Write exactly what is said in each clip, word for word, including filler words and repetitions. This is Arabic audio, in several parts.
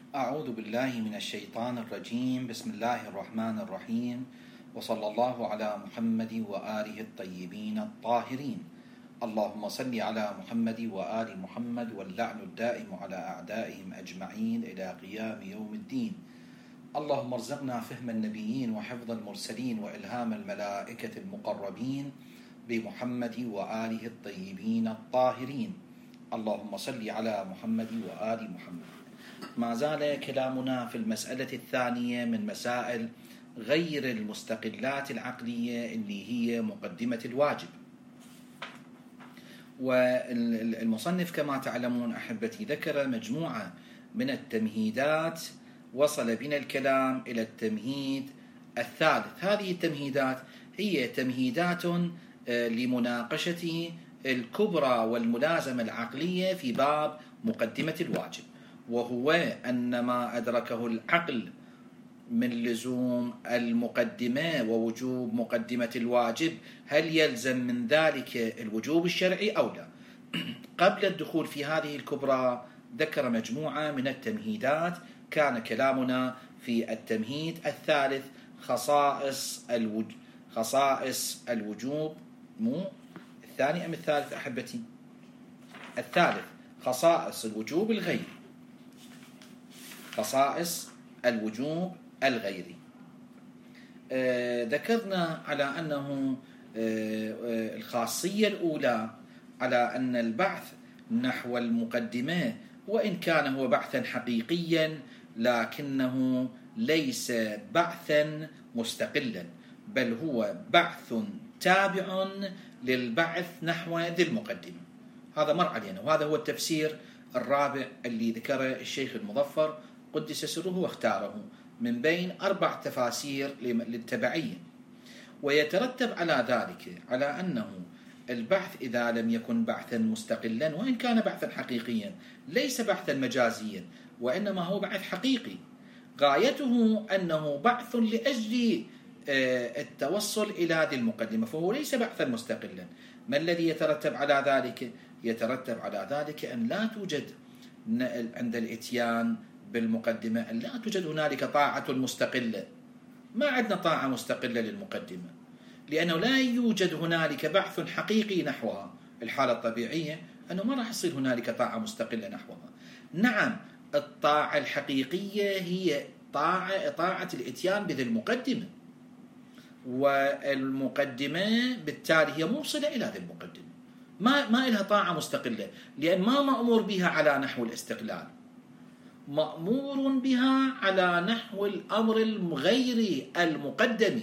أعوذ بالله من الشيطان الرجيم. بسم الله الرحمن الرحيم، وصلى الله على محمد وآله الطيبين الطاهرين. اللهم صل على محمد وآل محمد، واللعن الدائم على أعدائهم أجمعين إلى قيام يوم الدين. اللهم ارزقنا فهم النبيين وحفظ المرسلين وإلهام الملائكة المقربين بمحمد وآله الطيبين الطاهرين. اللهم صل على محمد وآل محمد. ما زال كلامنا في المسألة الثانية من مسائل غير المستقلات العقلية اللي هي مقدمة الواجب. والمصنف كما تعلمون أحبتي ذكر مجموعة من التمهيدات، وصل بنا الكلام إلى التمهيد الثالث. هذه التمهيدات هي تمهيدات لمناقشة الكبرى والملازمة العقلية في باب مقدمة الواجب، وهو أن ما أدركه العقل من لزوم المقدمة ووجوب مقدمة الواجب، هل يلزم من ذلك الوجوب الشرعي أو لا؟ قبل الدخول في هذه الكبرى ذكر مجموعة من التمهيدات. كان كلامنا في التمهيد الثالث خصائص الوجوب خصائص الوجوب مو الثاني أم الثالث أحبتي؟ الثالث، خصائص الوجوب الغيري. خصائص الوجوب الغيري آه ذكرنا على أنه آه آه الخاصية الأولى على أن البعث نحو المقدمة وإن كان هو بعثا حقيقيا لكنه ليس بعثا مستقلا، بل هو بعث تابع للبعث نحو ذي المقدمة. هذا مر علينا، وهذا هو التفسير الرابع اللي ذكره الشيخ المظفر قدس سره واختاره من بين أربع تفاسير للتبعية. ويترتب على ذلك على أنه البحث إذا لم يكن بعثا مستقلا وإن كان بعثا حقيقيا، ليس بعثا مجازيا وإنما هو بعث حقيقي، غايته أنه بعث لأجل التوصل إلى ذي المقدمة، فهو ليس بعثا مستقلا. ما الذي يترتب على ذلك؟ يترتب على ذلك أن لا توجد عند الإتيان بالمقدمة أن لا توجد هنالك طاعة مستقلة. ما عندنا طاعة مستقلة للمقدمة، لأنه لا يوجد هنالك بحث حقيقي نحوها. الحالة الطبيعية أنه ما راح يصير هنالك طاعة مستقلة نحوها. نعم، الطاعة الحقيقية هي طاعة طاعة الإتيان بذي المقدمة، والمقدمة بالتالي هي موصلة إلى ذي المقدمة، ما ما لها طاعة مستقلة، لأن ما مأمور بها على نحو الاستقلال، مأمور بها على نحو الأمر الغير المقدم.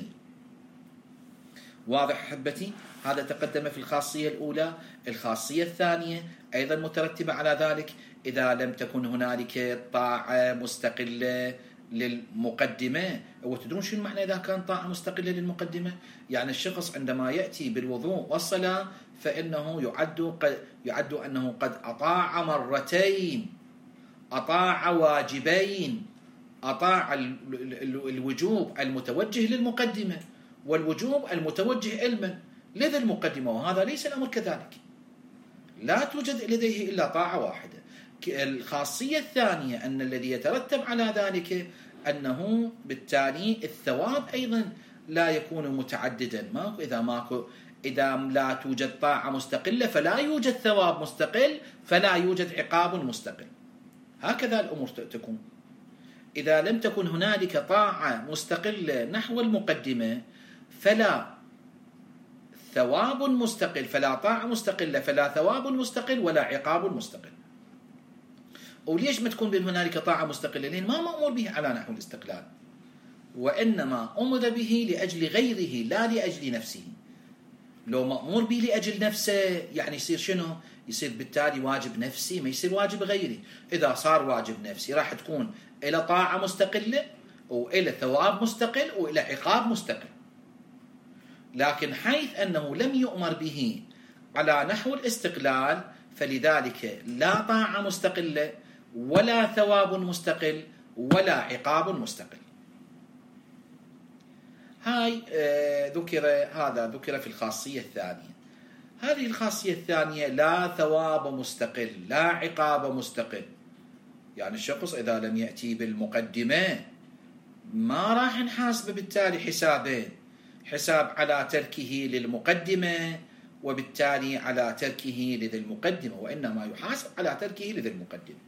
واضح أحبتي؟ هذا تقدم في الخاصية الأولى. الخاصية الثانية أيضا مترتبة على ذلك، إذا لم تكن هنالك طاعة مستقلة للمقدمة. وتدرون شو المعنى إذا كان طاعة مستقلة للمقدمة؟ يعني الشخص عندما يأتي بالوضوء والصلاة فإنه يعد قد يعد أنه قد أطاع مرتين، أطاع واجبين، أطاع الوجوب المتوجه للمقدمة والوجوب المتوجه علما لذا المقدمة، وهذا ليس الأمر كذلك. لا توجد لديه إلا طاعة واحدة. الخاصية الثانية أن الذي يترتب على ذلك أنه بالتالي الثواب أيضا لا يكون متعددا. ماكو إذا ماكو إذا لا توجد طاعة مستقلة فلا يوجد ثواب مستقل، فلا يوجد عقاب مستقل. هكذا الأمور تكون. إذا لم تكن هنالك طاعة مستقلة نحو المقدمة فلا ثواب مستقل، فلا طاعة مستقلة، فلا ثواب مستقل ولا عقاب مستقل. وليش ما تكون بين هنالك طاعة مستقلة؟ لأن ما مأمور به على نحو الاستقلال، وإنما أمر به لأجل غيره لا لأجل نفسه. لو مأمور به لأجل نفسه يعني يصير شنو؟ يصير بالتالي واجب نفسي، ما يصير واجب غيري. إذا صار واجب نفسي راح تكون إلى طاعة مستقلة وإلى ثواب مستقل وإلى عقاب مستقل. لكن حيث أنه لم يؤمر به على نحو الاستقلال فلذلك لا طاعة مستقلة ولا ثواب مستقل ولا عقاب مستقل. هاي آه ذكر هذا ذكر في الخاصية الثانية. هذه الخاصية الثانية لا ثواب مستقل لا عقاب مستقل. يعني الشخص إذا لم يأتي بالمقدمة ما راح نحاسبه بالتالي حسابين، حساب على تركه للمقدمة وبالتالي على تركه لذي المقدمة، وإنما يحاسب على تركه لذي المقدمة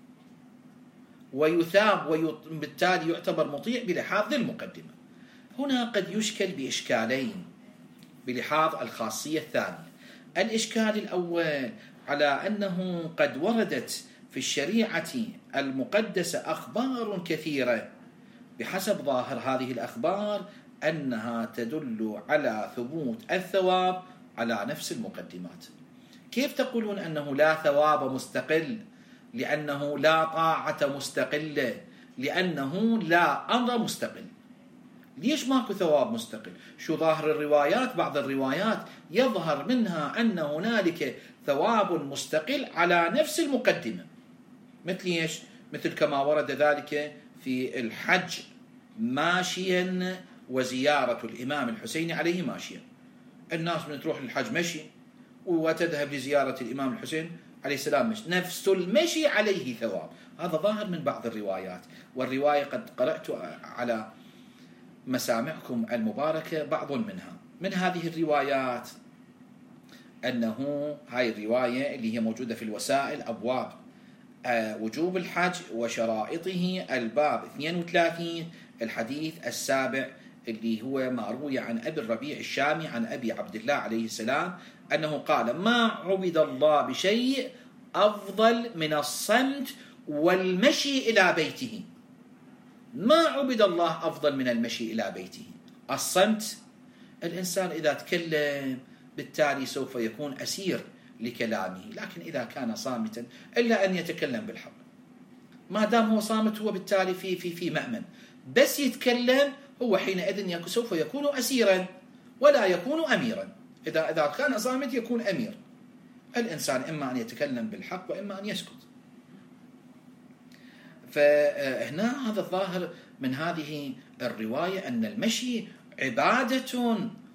ويثاب وبالتالي يعتبر مطيع بلحاظ ذي المقدمة. هنا قد يشكل بإشكالين بلحاظ الخاصية الثانية. الإشكال الأول على أنه قد وردت في الشريعة المقدسة أخبار كثيرة بحسب ظاهر هذه الأخبار أنها تدل على ثبوت الثواب على نفس المقدمات. كيف تقولون أنه لا ثواب مستقل؟ لأنه لا طاعة مستقلة، لأنه لا أمر مستقل. ليش ماكو ثواب مستقل؟ شو ظاهر الروايات؟ بعض الروايات يظهر منها أن هنالك ثواب مستقل على نفس المقدمة، مثل ايش؟ مثل كما ورد ذلك في الحج ماشيا وزيارة الإمام الحسين عليه ماشيا. الناس من تروح للحج مشي وتذهب لزيارة الإمام الحسين عليه السلام مشي، نفس المشي عليه ثواب. هذا ظاهر من بعض الروايات، والرواية قد قرأت على مسامعكم المباركة بعض منها. من هذه الروايات أنه هاي الرواية اللي هي موجودة في الوسائل أبواب وجوب الحج وشرائطه الباب اثنين وثلاثين الحديث السابع اللي هو ما روي عن أبي الربيع الشامي عن أبي عبد الله عليه السلام أنه قال: ما عبد الله بشيء أفضل من الصمت والمشي إلى بيته. ما عبد الله أفضل من المشي إلى بيته. الصمت، الإنسان إذا تكلم بالتالي سوف يكون أسير لكلامه، لكن إذا كان صامتا إلا أن يتكلم بالحق، ما دام هو صامت هو بالتالي في في في مأمن. بس يتكلم هو حينئذ سوف يكون أسيرا ولا يكون أميرا. إذا إذا كان صامت يكون أمير. الإنسان إما أن يتكلم بالحق وإما أن يسكت. فهنا هذا الظاهر من هذه الرواية أن المشي عبادة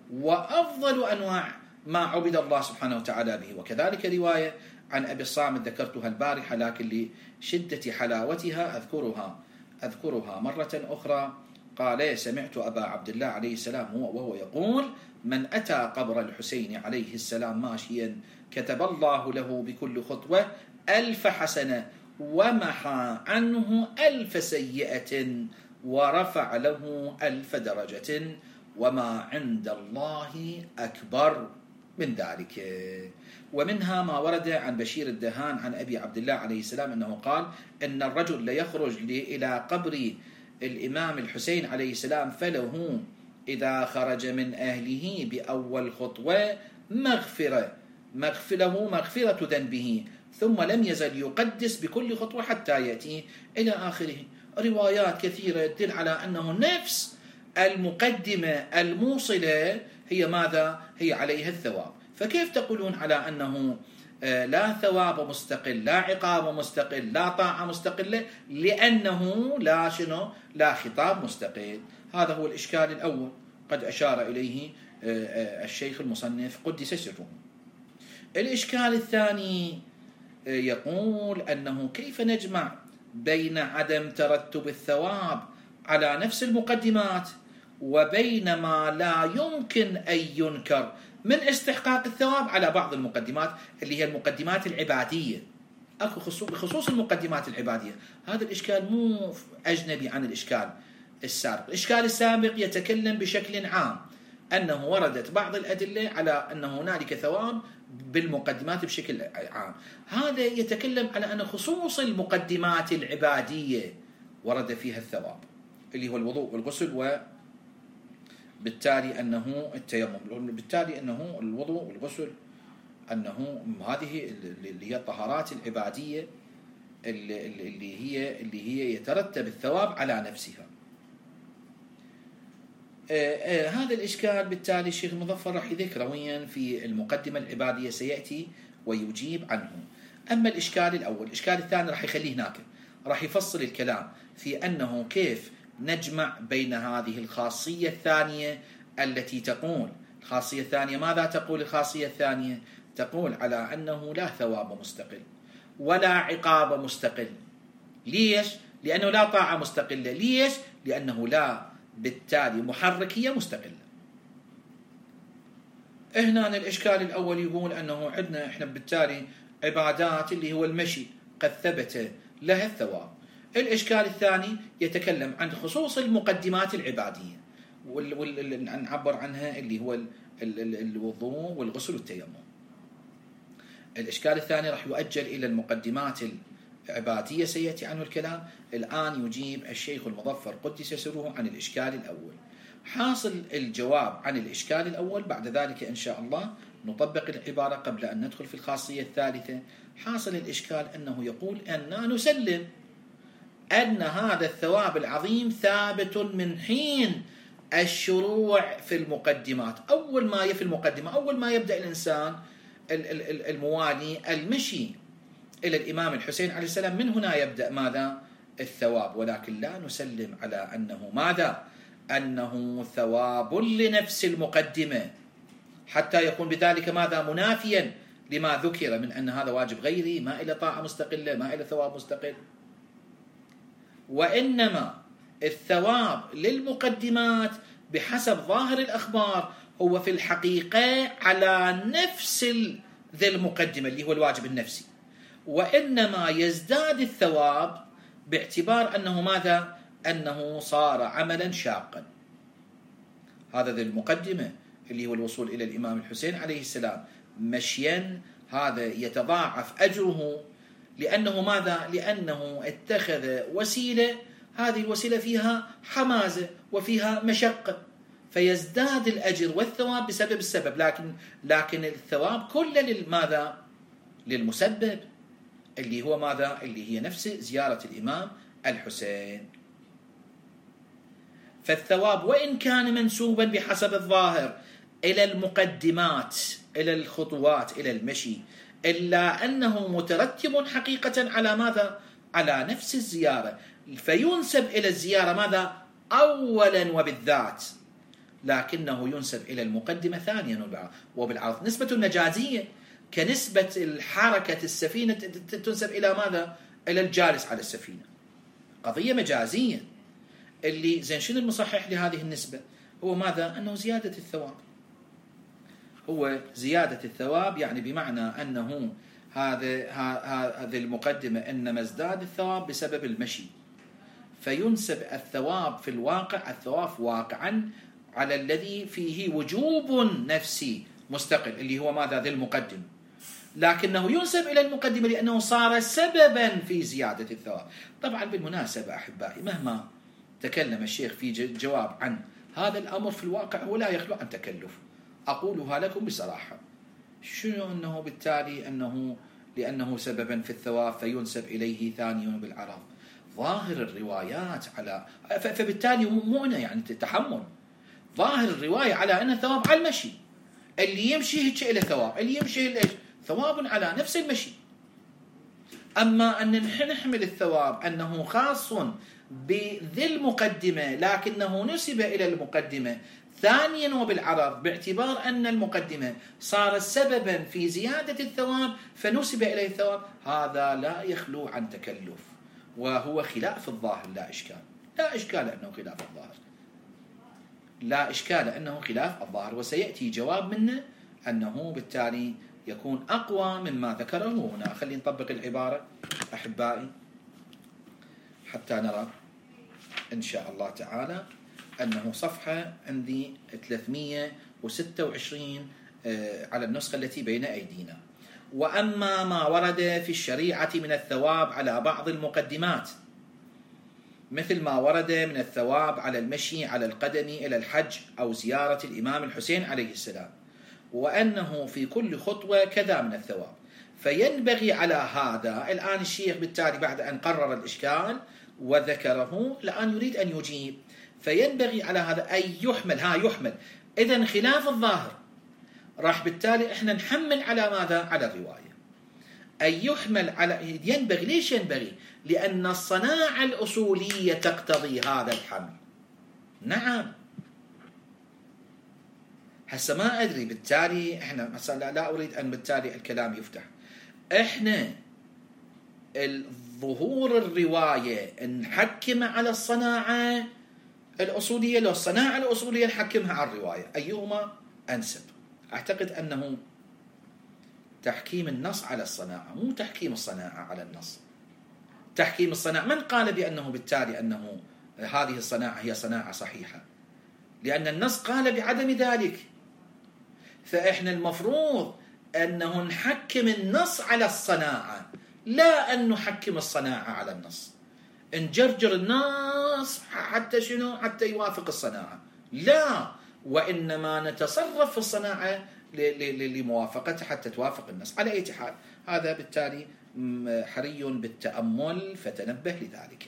وأفضل أنواع ما عبد الله سبحانه وتعالى به. وكذلك رواية عن أبي الصامت ذكرتها البارحة لكن لشدة حلاوتها أذكرها أذكرها مرة أخرى. قال: سمعت أبا عبد الله عليه السلام وهو يقول: من أتى قبر الحسين عليه السلام ماشيا كتب الله له بكل خطوة ألف حسنة ومحى عنه ألف سيئة ورفع له ألف درجة وما عند الله أكبر من ذلك. ومنها ما ورد عن بشير الدهان عن أبي عبد الله عليه السلام أنه قال: إن الرجل ليخرج إلى قبر الإمام الحسين عليه السلام فله إذا خرج من أهله بأول خطوة مغفرة مغفره مغفرة ذنبه ثم لم يزل يقدس بكل خطوة حتى يأتي إلى آخره. روايات كثيرة تدل على أنه نفس المقدمة الموصلة هي ماذا؟ هي عليها الثواب. فكيف تقولون على أنه لا ثواب مستقل، لا عقاب مستقل، لا طاعة مستقلة، لأنه لا شنو؟ لا خطاب مستقل. هذا هو الإشكال الأول قد أشار إليه الشيخ المصنف قدس سره. الإشكال الثاني يقول أنه كيف نجمع بين عدم ترتب الثواب على نفس المقدمات وبين ما لا يمكن أن ينكر من استحقاق الثواب على بعض المقدمات اللي هي المقدمات العبادية. أكو بخصوص المقدمات العبادية هذا الإشكال مو أجنبي عن الإشكال السابق. الإشكال السابق يتكلم بشكل عام أنه وردت بعض الأدلة على أن هنالك ثواب بالمقدمات بشكل عام. هذا يتكلم على أن خصوص المقدمات العبادية ورد فيها الثواب اللي هو الوضوء والغسل، وبالتالي أنه التيمم، بالتالي أنه الوضوء والغسل أنه هذه اللي هي الطهارات العبادية اللي هي اللي هي يترتب الثواب على نفسها. آه آه هذا الإشكال بالتالي الشيخ المظفر راح يذكره وين في المقدمة العبادية سيأتي ويجيب عنه. أما الإشكال الأول، الإشكال الثاني راح يخليه هناك، راح يفصل الكلام في أنه كيف نجمع بين هذه الخاصية الثانية التي تقول الخاصية الثانية ماذا تقول؟ الخاصية الثانية تقول على أنه لا ثواب مستقل ولا عقاب مستقل، ليش؟ لأنه لا طاعة مستقلة. ليش؟ لأنه لا بالتالي محركية مستقلة. هنا الإشكال الأول يقول أنه عندنا إحنا بالتالي عبادات اللي هو المشي قد ثبت لها الثواب. الإشكال الثاني يتكلم عن خصوص المقدمات العبادية واللي نعبر عنها اللي هو الوضوء والغسل والتيمم. الإشكال الثاني راح يؤجل إلى المقدمات العبادية سيأتي عنه الكلام. الآن يجيب الشيخ المظفر قدس سره عن الإشكال الأول. حاصل الجواب عن الإشكال الأول، بعد ذلك إن شاء الله نطبق العبارة قبل أن ندخل في الخاصية الثالثة. حاصل الإشكال أنه يقول أننا نسلم أن هذا الثواب العظيم ثابت من حين الشروع في المقدمات. أول ما في المقدمة، أول ما يبدأ الإنسان الموالي المشي إلى الإمام الحسين عليه السلام، من هنا يبدأ ماذا؟ الثواب. ولكن لا نسلم على أنه ماذا؟ أنه ثواب لنفس المقدمة، حتى يكون بذلك ماذا؟ منافيا لما ذكر من أن هذا واجب غيري، ما إلى طاعة مستقلة، ما إلى ثواب مستقل. وإنما الثواب للمقدمات بحسب ظاهر الأخبار هو في الحقيقة على نفس ذي المقدمة اللي هو الواجب النفسي، وإنما يزداد الثواب باعتبار أنه ماذا؟ أنه صار عملا شاقا. هذا ذي المقدمة اللي هو الوصول إلى الإمام الحسين عليه السلام مشيا، هذا يتضاعف أجره لأنه ماذا؟ لأنه اتخذ وسيلة، هذه الوسيلة فيها حمازة وفيها مشقة، فيزداد الأجر والثواب بسبب السبب. لكن لكن الثواب كله لماذا؟ للمسبب اللي هو ماذا؟ اللي هي نفس زيارة الإمام الحسين. فالثواب وإن كان منسوبا بحسب الظاهر إلى المقدمات، إلى الخطوات، إلى المشي، إلا أنه مترتب حقيقة على ماذا؟ على نفس الزيارة، فينسب إلى الزيارة ماذا؟ أولا وبالذات، لكنه ينسب إلى المقدمة ثانيا وبالعرض. نسبة مجازية كنسبة الحركة السفينة تنسب إلى ماذا؟ إلى الجالس على السفينة. قضية مجازية. اللي زين شنو المصحح لهذه النسبة؟ هو ماذا؟ أنه زيادة الثواب. هو زيادة الثواب، يعني بمعنى أنه هذا هذه المقدمة إنما ازداد الثواب بسبب المشي، فينسب الثواب في الواقع، الثواب واقعا على الذي فيه وجوب نفسي مستقل اللي هو ماذا؟ ذي المقدم، لكنه ينسب إلى المقدمة لأنه صار سببا في زيادة الثواب. طبعا بالمناسبة أحبائي، مهما تكلم الشيخ في جواب عن هذا الأمر، في الواقع هو لا يخلو عن تكلف. أقولها لكم بصراحة. شنو أنه بالتالي أنه لأنه سببا في الثواب فينسب إليه ثانيا بالعرض؟ ظاهر الروايات على، فبالتالي مو أنا يعني تحمل ظاهر الرواية على أن الثواب على المشي. اللي يمشي هيك إلى ثواب، اللي يمشي إلى ثواب على نفس المشي. أما أن نحمل الثواب أنه خاص بذي المقدمة لكنه نسب إلى المقدمة ثانيا وبالعرض، باعتبار أن المقدمة صار سببا في زيادة الثواب فنسب إليه الثواب، هذا لا يخلو عن تكلف، وهو خلاف الظاهر. لا إشكال، لا إشكال أنه خلاف الظاهر، لا إشكال أنه خلاف الظاهر. وسيأتي جواب منه أنه بالتالي يكون أقوى مما ذكره هنا. خلينا نطبق العبارة أحبائي حتى نرى إن شاء الله تعالى أنه صفحة عندي ثلاثمئة وستة وعشرين على النسخة التي بين أيدينا. وأما ما ورد في الشريعة من الثواب على بعض المقدمات، مثل ما ورد من الثواب على المشي على القدم إلى الحج أو زيارة الإمام الحسين عليه السلام، وأنه في كل خطوة كذا من الثواب، فينبغي على هذا. الآن الشيخ بالتالي بعد أن قرر الإشكال وذكره الآن يريد أن يجيب. فينبغي على هذا أن يحمل، ها يحمل إذن خلاف الظاهر، راح بالتالي إحنا نحمل على ماذا؟ على الرواية. أن يحمل على، ينبغي، ليش ينبغي؟ لأن الصناعة الأصولية تقتضي هذا الحمل. نعم. هسه ما أدري بالتالي إحنا مثلا لا أريد أن بالتالي الكلام يفتح. إحنا ظهور الرواية نحكم على الصناعة الأصولية، لو الصناعة الأصولية نحكمها على الرواية، أيهما أنسب؟ أعتقد أنه تحكيم النص على الصناعة، مو تحكيم الصناعة على النص. تحكيم الصناعة، من قال بأنه بالتالي أنه هذه الصناعة هي صناعة صحيحة؟ لأن النص قال بعدم ذلك. فإحنا المفروض أنه نحكم النص على الصناعة، لا أن نحكم الصناعة على النص، نجرجر النص حتى شنو؟ حتى يوافق الصناعة، لا، وإنما نتصرف في الصناعة لموافقتها حتى توافق النص. على أي حال هذا بالتالي حري بالتأمل، فتنبه لذلك.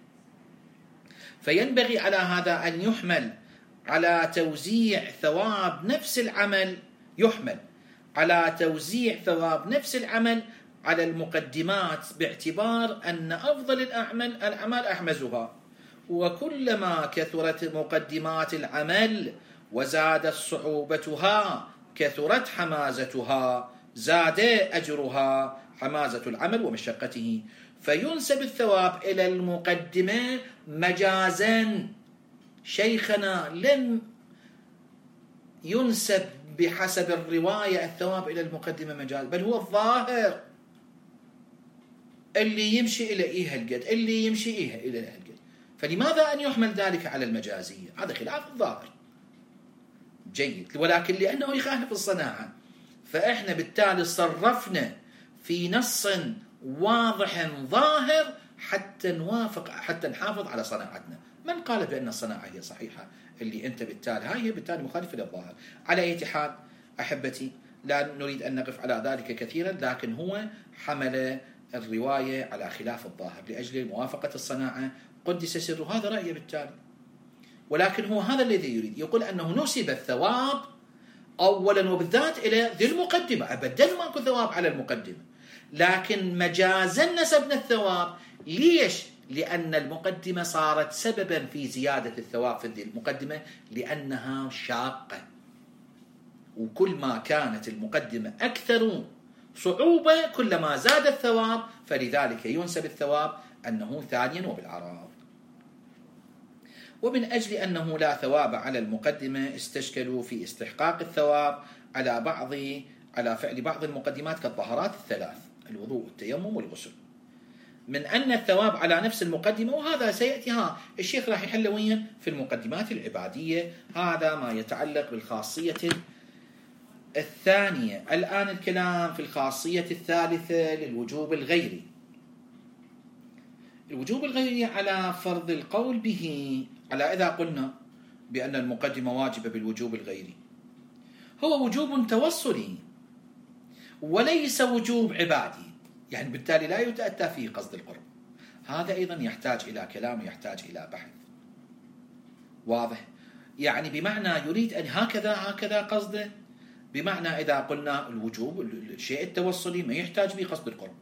فينبغي على هذا أن يحمل على توزيع ثواب نفس العمل، يحمل على توزيع ثواب نفس العمل على المقدمات، باعتبار أن أفضل الأعمال الأعمال أحمزها، وكلما كثرت مقدمات العمل وزادت صعوبتها كثرت حمازتها، زاد أجرها، حمازة العمل ومشقته. فينسب الثواب إلى المقدمة مجازا. شيخنا لم ينسب بحسب الرواية الثواب إلى المقدمة مجازا، بل هو الظاهر، اللي يمشي إلى إيه هالقد، اللي يمشي إيه إلى هالقد. فلماذا أن يحمل ذلك على المجازية؟ هذا خلاف الظاهر. جيد، ولكن لأنه يخالف الصناعة، فإحنا بالتالي صرفنا في نص واضح ظاهر حتى نوافق، حتى نحافظ على صناعتنا. من قال بأن الصناعة هي صحيحة؟ اللي أنت بالتالي هاي هي بالتالي مخالفة للظاهر. على أي حال أحبتي، لا نريد أن نقف على ذلك كثيرا، لكن هو حمل الرواية على خلاف الظاهر لأجل موافقة الصناعة، قدس سره، هذا رأيه بالتالي. ولكن هو هذا الذي يريد، يقول أنه نسب الثواب أولا وبالذات إلى ذي المقدمة، أبدا ماكو ثواب على المقدمة، لكن مجازا نسبنا الثواب. ليش؟ لأن المقدمة صارت سببا في زيادة الثواب في ذي المقدمة، لأنها شاقة، وكل ما كانت المقدمة أكثر صعوبة كلما زاد الثواب، فلذلك ينسب الثواب أنه ثانيا وبالأعراض. ومن أجل أنه لا ثواب على المقدمة استشكلوا في استحقاق الثواب على بعض على فعل بعض المقدمات كالطهارات الثلاث، الوضوء والتيمم والغسل، من أن الثواب على نفس المقدمة. وهذا سيأتي، ها الشيخ راح يحل وين في المقدمات العبادية، هذا ما يتعلق بالخاصية الثانية. الآن الكلام في الخاصية الثالثة للوجوب الغيري. الوجوب الغيري على فرض القول به، على إذا قلنا بأن المقدمة واجبة بالوجوب الغيري، هو وجوب توصلي وليس وجوب عبادي، يعني بالتالي لا يتأتى فيه قصد القرب. هذا أيضا يحتاج إلى كلام ويحتاج إلى بحث واضح. يعني بمعنى يريد أن هكذا هكذا قصده، بمعنى إذا قلنا الوجوب الشيء التوصلي ما يحتاج به قصد القرب،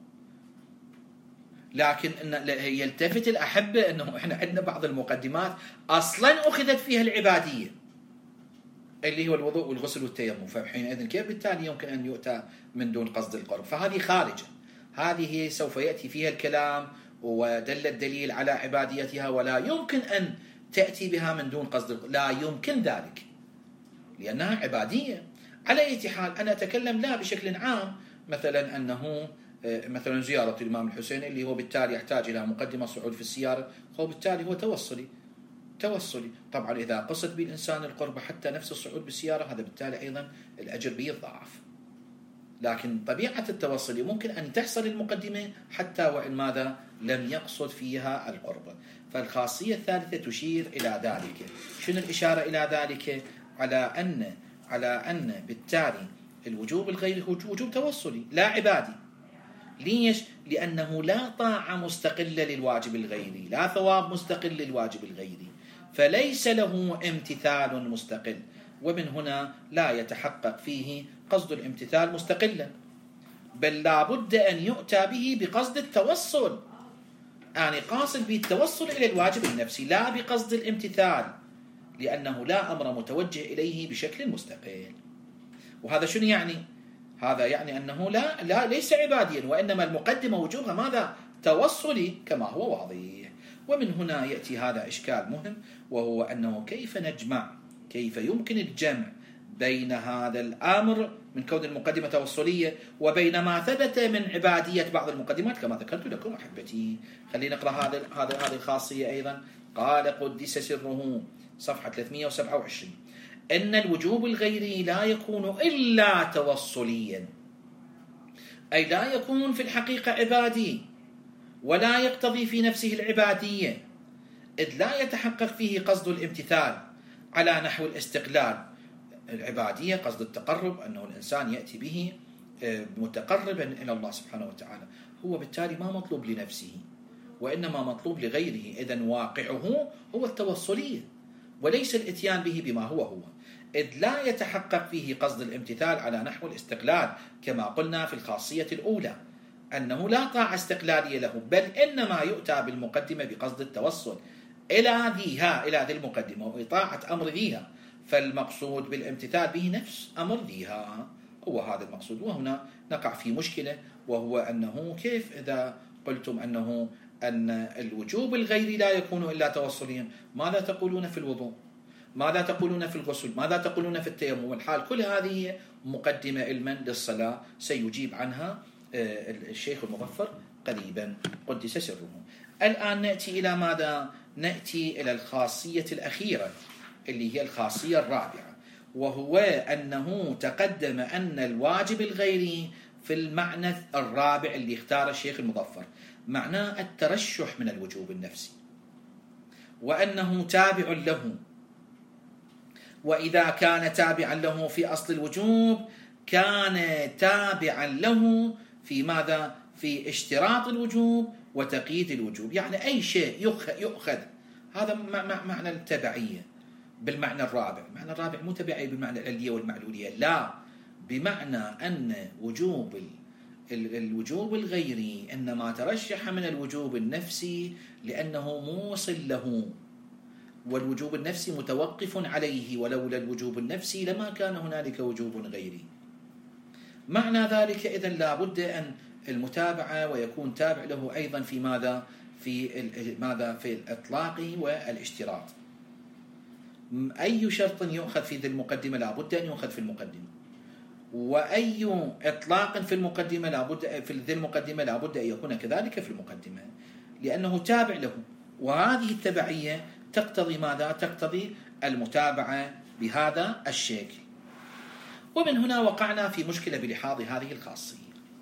لكن إن يلتفت الأحبة أنه إحنا عندنا بعض المقدمات أصلا أخذت فيها العبادية اللي هو الوضوء والغسل والتيمم، فحينئذ كيف بالتالي يمكن أن يؤتى من دون قصد القرب؟ فهذه خارجة، هذه سوف يأتي فيها الكلام ودل الدليل على عباديتها، ولا يمكن أن تأتي بها من دون قصد القرب، لا يمكن ذلك لأنها عبادية. على أي حال أنا أتكلم لا بشكل عام، مثلا أنه مثلا زيارة الإمام الحسين اللي هو بالتالي يحتاج إلى مقدمة صعود في السيارة، هو بالتالي هو توصلي توصلي طبعا إذا قصد بالإنسان القرب حتى نفس الصعود بالسيارة، هذا بالتالي أيضا الأجر بيضاعف. لكن طبيعة التوصل ممكن أن تحصل المقدمة حتى وإن ماذا لم يقصد فيها القرب. فالخاصية الثالثة تشير إلى ذلك. شنو الإشارة إلى ذلك؟ على أن على أن بالتالي الوجوب الغيري هو وجوب توصلي لا عبادي. ليش؟ لأنه لا طاعة مستقلة للواجب الغيري، لا ثواب مستقل للواجب الغيري، فليس له امتثال مستقل، ومن هنا لا يتحقق فيه قصد الامتثال مستقلا، بل لا بد أن يؤتى به بقصد التوصل، يعني قاصد بالتوصل إلى الواجب النفسي لا بقصد الامتثال، لأنه لا أمر متوجه إليه بشكل مستقل. وهذا شنو يعني؟ هذا يعني أنه لا, لا ليس عباديا، وإنما المقدمة وجوبها ماذا؟ توصلي كما هو واضح. ومن هنا يأتي هذا إشكال مهم، وهو أنه كيف نجمع، كيف يمكن الجمع بين هذا الأمر من كون المقدمة توصلية وبين ما ثبت من عبادية بعض المقدمات كما ذكرت لكم أحبتي. خلينا نقرأ هذا هذا هذه الخاصية أيضا. قال قدس سره صفحة ثلاثمئة وسبعة وعشرين: إن الوجوب الغيري لا يكون إلا توصليا، أي لا يكون في الحقيقة عبادي ولا يقتضي في نفسه العبادية، إذ لا يتحقق فيه قصد الامتثال على نحو الاستقلال. العبادية قصد التقرب، أنه الإنسان يأتي به متقربا إلى الله سبحانه وتعالى، هو بالتالي ما مطلوب لنفسه وإنما مطلوب لغيره، إذن واقعه هو التوصلية وليس الإتيان به بما هو هو، إذ لا يتحقق فيه قصد الامتثال على نحو الاستقلال كما قلنا في الخاصية الأولى، أنه لا طاعة استقلالية له، بل إنما يؤتى بالمقدمة بقصد التوصل إلى ذيها، إلى ذي المقدمة، وإطاعة أمر ذيها، فالمقصود بالامتثال به نفس أمر ذيها، هو هذا المقصود. وهنا نقع في مشكلة، وهو أنه كيف إذا قلتم أنه أن الوجوب الغيري لا يكون إلا توصليا، ماذا تقولون في الوضوء؟ ماذا تقولون في الغسل؟ ماذا تقولون في التيمم؟ والحال كل هذه مقدمة علما للصلاة سيجيب عنها الشيخ المظفر قريبا قدس سره. الآن نأتي إلى ماذا؟ نأتي إلى الخاصية الأخيرة اللي هي الخاصية الرابعة، وهو أنه تقدم أن الواجب الغيري في المعنى الرابع اللي اختار الشيخ المظفر معناه الترشح من الوجوب النفسي، وأنه تابع له، وإذا كان تابعا له في أصل الوجوب كان تابعا له في ماذا؟ في اشتراط الوجوب وتقييد الوجوب، يعني أي شيء يؤخذ، هذا معنى التبعية بالمعنى الرابع. المعنى الرابع مو تبعية بالمعنى العلية والمعلولية، لا، بمعنى أن وجوب الوجوب الغيري إنما ترشح من الوجوب النفسي لأنه موصل له، والوجوب النفسي متوقف عليه، ولولا الوجوب النفسي لما كان هنالك وجوب غيري. معنى ذلك إذن لا بد أن المتابعة ويكون تابع له أيضا في ماذا؟ في ماذا؟ في الإطلاق والاشتراط. أي شرط يؤخذ في ذي المقدمة لا بد أن يؤخذ في المقدمة، وأي إطلاق في المقدمة لا بد في ذي المقدمة لا بد أن يكون كذلك في المقدمة، لأنه تابع له، وهذه التبعية تقتضي ماذا؟ تقتضي المتابعة بهذا الشكل. ومن هنا وقعنا في مشكلة بلحاظ هذه الخاصية.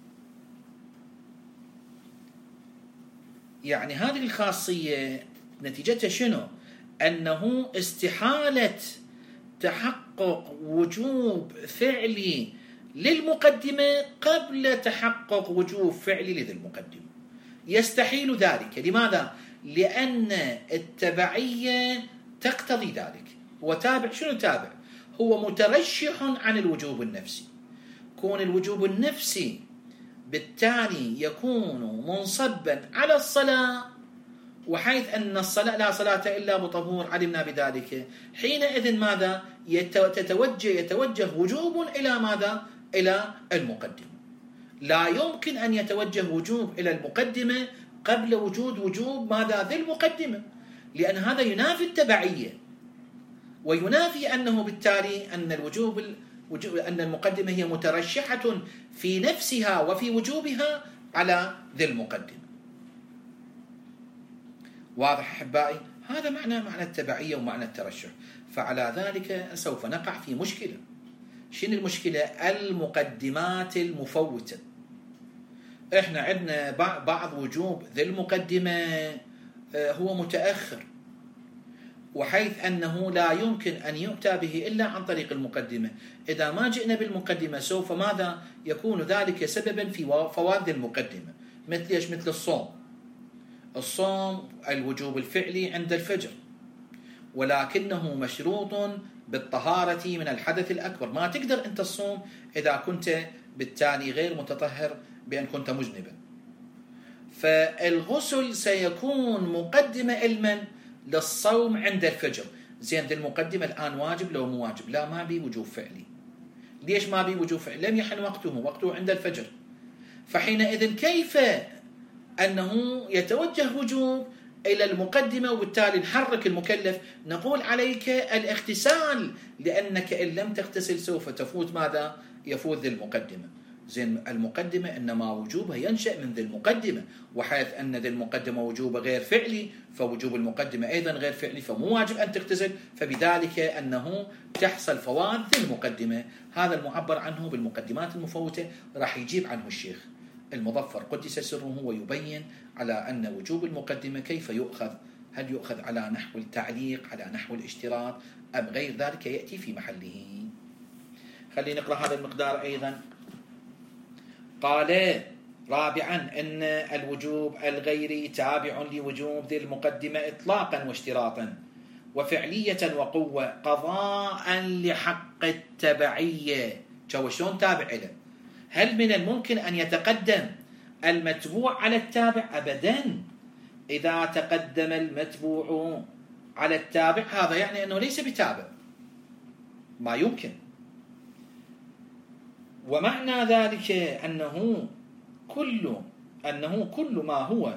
يعني هذه الخاصية نتيجتها شنو؟ أنه استحالة تحقق وجوب فعلي للمقدمة قبل تحقق وجوب فعلي لذي المقدمة، يستحيل ذلك. لماذا؟ لأن التبعية تقتضي ذلك. وتابع شنو تابع؟ هو مترشح عن الوجوب النفسي، كون الوجوب النفسي بالتالي يكون منصبا على الصلاة، وحيث أن الصلاة لا صلاة إلا بطهور علمنا بذلك، حينئذ ماذا؟ يتوجه, يتوجه وجوب إلى ماذا؟ إلى المقدمة. لا يمكن أن يتوجه وجوب إلى المقدمة قبل وجود وجوب ماذا؟ ذي المقدمة، لأن هذا ينافي التبعية، وينافي أنه بالتالي أن الوجوب أن المقدمة هي مترشحة في نفسها وفي وجوبها على ذي المقدمة. واضح أحبائي؟ هذا معنى معنى التبعية ومعنى الترشح. فعلى ذلك سوف نقع في مشكلة. شنو المشكلة؟ المقدمات المفوتة. احنا عندنا بعض وجوب ذي المقدمة هو متأخر، وحيث أنه لا يمكن أن يؤتى به إلا عن طريق المقدمة. إذا ما جئنا بالمقدمة سوف ماذا؟ يكون ذلك سببا في فوات المقدمة. مثل إيش؟ مثل الصوم. الصوم الوجوب الفعلي عند الفجر، ولكنه مشروط بالطهارة من الحدث الأكبر. ما تقدر أنت الصوم إذا كنت بالتالي غير متطهر بأن كنت مجنبا. فالغسل سيكون مقدمة علما للصوم عند الفجر. زين، ذي المقدمة الآن واجب لو مو واجب؟ لا، ما بي وجوب فعلي. ليش ما بي وجوب فعلي؟ لم يحن وقته، وقته عند الفجر. فحينئذ كيف أنه يتوجه وجوب إلى المقدمة، وبالتالي نحرك المكلف نقول عليك الاغتسال، لأنك إن لم تغتسل سوف تفوت ماذا؟ يفوت ذي المقدمة. زين، المقدمة إنما وجوبها ينشأ من ذي المقدمة، وحيث أن ذي المقدمة وجوبه غير فعلي، فوجوب المقدمة أيضا غير فعلي، فمو واجب أن تغتسل، فبذلك أنه تحصل فوات ذي المقدمة. هذا المعبر عنه بالمقدمات المفوتة راح يجيب عنه الشيخ المظفر قدس سره، ويبين على أن وجوب المقدمة كيف يؤخذ، هل يؤخذ على نحو التعليق، على نحو الاشتراط، أم غير ذلك، يأتي في محله. خلينا نقرأ هذا المقدار أيضا. قال رابعا أن الوجوب الغيري تابع لوجوب ذي المقدمة إطلاقا واشتراطا وفعلية وقوة قضاء لحق التبعية. شو شلون تابع له؟ هل من الممكن أن يتقدم المتبوع على التابع؟ أبدا. إذا تقدم المتبوع على التابع هذا يعني أنه ليس بتابع، ما يمكن. ومعنى ذلك أنه كل أنه كل ما هو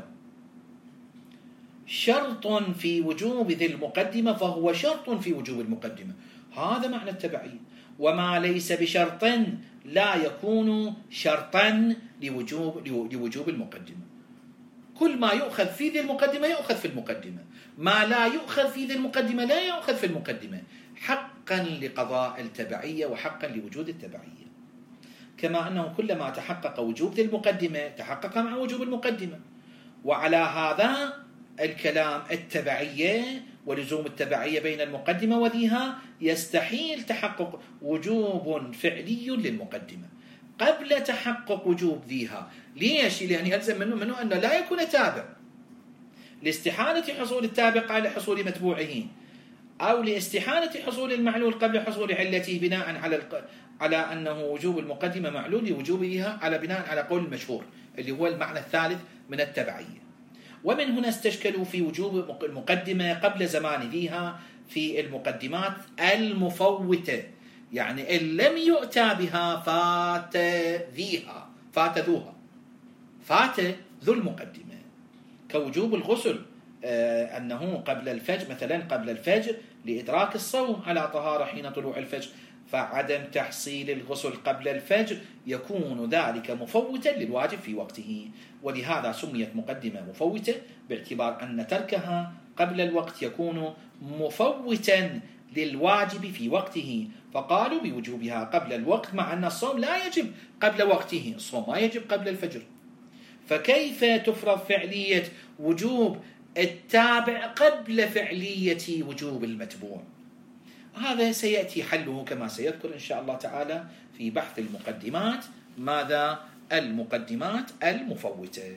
شرط في وجوب ذي المقدمة فهو شرط في وجوب المقدمة. هذا معنى التبعية. وما ليس بشرط لا يكون شرطا لوجوب لوجوب المقدمة. كل ما يؤخذ في ذي المقدمة يؤخذ في المقدمة، ما لا يؤخذ في ذي المقدمة لا يؤخذ في المقدمة، حقا لقضاء التبعية وحقا لوجود التبعية. كما أنه كلما تحقق وجوب ذي المقدمة تحقق مع وجوب المقدمة. وعلى هذا الكلام التبعية ولزوم التبعية بين المقدمة وذيها يستحيل تحقق وجوب فعلي للمقدمة قبل تحقق وجوب ذيها. ليش؟ لأن يلزم منه, منه أنه لا يكون تابع، لاستحالة حصول التابع قبل حصول متبوعه، أو لاستحالة حصول المعلول قبل حصول علته، بناء على الق... على أنه وجوب المقدمة معلول لوجوبها على بناء على قول المشهور اللي هو المعنى الثالث من التبعية. ومن هنا استشكلوا في وجوب المقدمة قبل زمان ذيها في المقدمات المفوتة، يعني إن لم يؤتى بها فات ذيها، فات ذوها، فات ذو المقدمة، كوجوب الغسل آه أنه قبل الفجر مثلا، قبل الفجر لإدراك الصوم على طهارة حين طلوع الفجر، فعدم تحصيل الغسل قبل الفجر يكون ذلك مفوتا للواجب في وقته، ولهذا سميت مقدمة مفوتة باعتبار أن تركها قبل الوقت يكون مفوتا للواجب في وقته، فقالوا بوجوبها قبل الوقت، مع أن الصوم لا يجب قبل وقته، الصوم ما يجب قبل الفجر، فكيف تفرض فعلية وجوب التابع قبل فعلية وجوب المتبوع؟ هذا سيأتي حله كما سيذكر إن شاء الله تعالى في بحث المقدمات. ماذا؟ المقدمات المفوتة.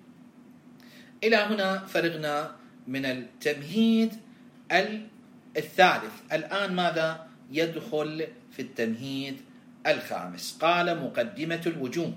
إلى هنا فرغنا من التمهيد الثالث. الآن ماذا؟ يدخل في التمهيد الخامس. قال مقدمة الوجوب.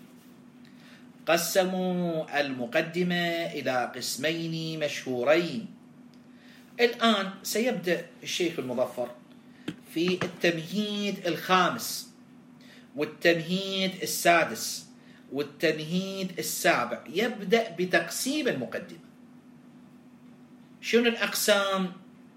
قسموا المقدمة إلى قسمين مشهورين. الآن سيبدأ الشيخ المظفر في التمهيد الخامس والتمهيد السادس والتمهيد السابع، يبدأ بتقسيم المقدمة. شنو الأقسام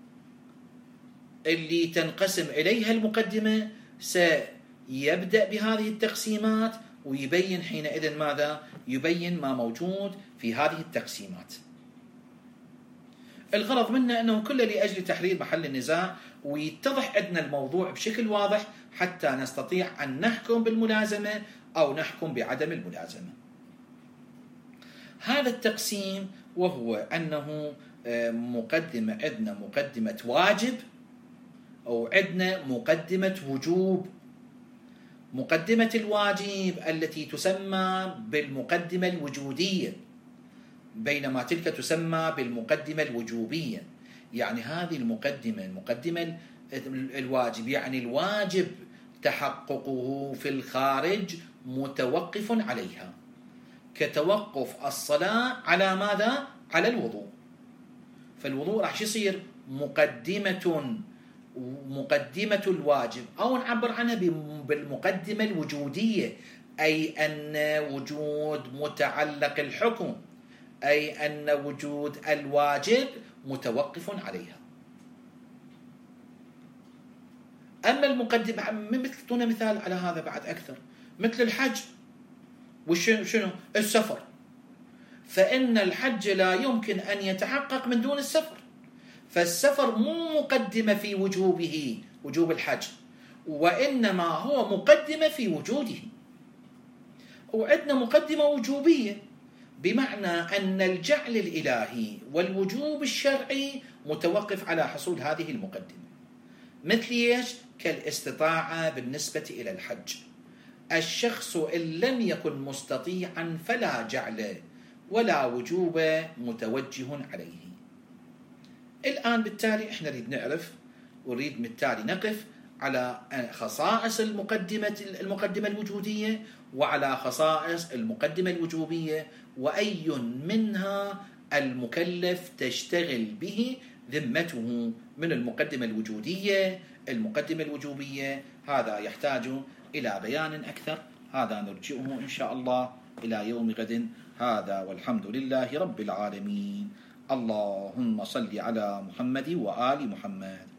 اللي تنقسم إليها المقدمة؟ سيبدأ بهذه التقسيمات ويبين حينئذ ماذا؟ يبين ما موجود في هذه التقسيمات. الغرض منا أنه كله لأجل تحرير محل النزاع ويتضح عندنا الموضوع بشكل واضح حتى نستطيع أن نحكم بالملازمة أو نحكم بعدم الملازمة. هذا التقسيم وهو أنه مقدمة، عندنا مقدمة واجب أو عندنا مقدمة وجوب. مقدمة الواجب التي تسمى بالمقدمة الوجودية، بينما تلك تسمى بالمقدمة الوجوبية. يعني هذه المقدمة المقدمة الواجب يعني الواجب تحققه في الخارج متوقف عليها، كتوقف الصلاة على ماذا؟ على الوضوء. فالوضوء راح يصير مقدمة مقدمة الواجب، أو نعبر عنها بالمقدمة الوجودية، أي أن وجود متعلق الحكم أي أن وجود الواجب متوقف عليها. أما المقدمة مثل دون مثال على هذا بعد أكثر، مثل الحج وشنو السفر، فإن الحج لا يمكن أن يتحقق من دون السفر، فالسفر مو مقدمة في وجوبه وجوب الحج، وإنما هو مقدمة في وجوده. وعندنا مقدمة وجوبية، بمعنى أن الجعل الإلهي والوجوب الشرعي متوقف على حصول هذه المقدمة. مثل ايش؟ كالاستطاعة بالنسبة إلى الحج، الشخص إن لم يكن مستطيعا فلا جعل ولا وجوب متوجه عليه. الآن بالتالي احنا نريد نعرف ونريد بالتالي نقف على خصائص المقدمة المقدمة الوجودية وعلى خصائص المقدمة الوجوبية، وأي منها المكلف تشتغل به ذمته من المقدمة الوجودية المقدمة الوجوبية. هذا يحتاج إلى بيان أكثر، هذا نرجئه إن شاء الله إلى يوم غد. هذا والحمد لله رب العالمين. اللهم صل على محمد وآل محمد.